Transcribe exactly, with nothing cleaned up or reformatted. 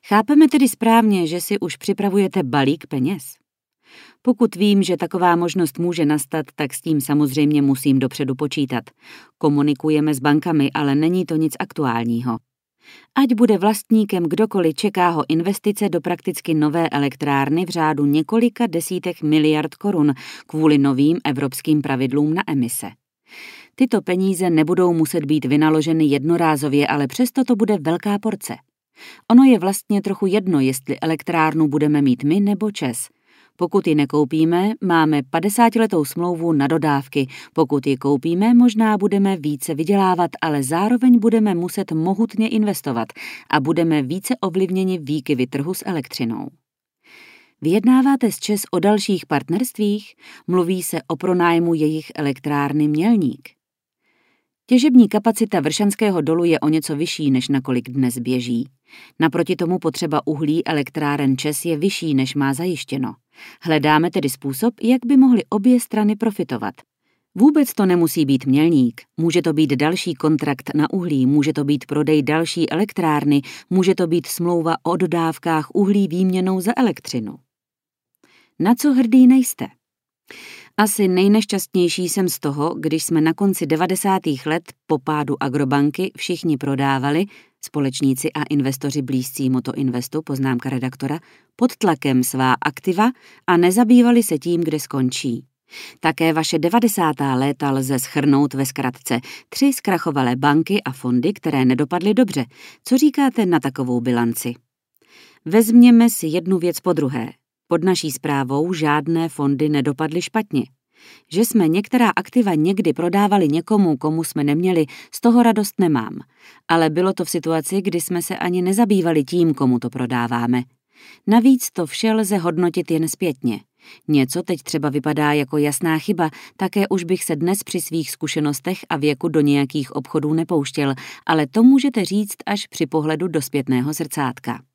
Chápeme tedy správně, že si už připravujete balík peněz? Pokud vím, že taková možnost může nastat, tak s tím samozřejmě musím dopředu počítat. Komunikujeme s bankami, ale není to nic aktuálního. Ať bude vlastníkem kdokoliv, čeká ho investice do prakticky nové elektrárny v řádu několika desítek miliard korun kvůli novým evropským pravidlům na emise. Tyto peníze nebudou muset být vynaloženy jednorázově, ale přesto to bude velká porce. Ono je vlastně trochu jedno, jestli elektrárnu budeme mít my nebo ČEZ. Pokud ji nekoupíme, máme padesátiletou smlouvu na dodávky. Pokud ji koupíme, možná budeme více vydělávat, ale zároveň budeme muset mohutně investovat a budeme více ovlivněni výkyvy trhu s elektřinou. Vyjednáváte s ČEZ o dalších partnerstvích? Mluví se o pronájmu jejich elektrárny Mělník. Těžební kapacita Vršanského dolu je o něco vyšší, než nakolik dnes běží. Naproti tomu potřeba uhlí elektráren ČEZ je vyšší, než má zajištěno. Hledáme tedy způsob, jak by mohly obě strany profitovat. Vůbec to nemusí být Mělník, může to být další kontrakt na uhlí, může to být prodej další elektrárny, může to být smlouva o dodávkách uhlí výměnou za elektřinu. Na co hrdý nejste? Asi nejnešťastnější jsem z toho, když jsme na konci devadesátých let po pádu Agrobanky všichni prodávali, společníci a investoři blízcí Motoinvestu, poznámka redaktora, pod tlakem svá aktiva a nezabývali se tím, kde skončí. Také vaše devadesátá léta lze shrnout ve zkratce. Tři zkrachovalé banky a fondy, které nedopadly dobře. Co říkáte na takovou bilanci? Vezměme si jednu věc po druhé. Pod naší správou žádné fondy nedopadly špatně. Že jsme některá aktiva někdy prodávali někomu, komu jsme neměli, z toho radost nemám. Ale bylo to v situaci, kdy jsme se ani nezabývali tím, komu to prodáváme. Navíc to vše lze hodnotit jen zpětně. Něco teď třeba vypadá jako jasná chyba, také už bych se dnes při svých zkušenostech a věku do nějakých obchodů nepouštěl, ale to můžete říct až při pohledu do zpětného zrcátka.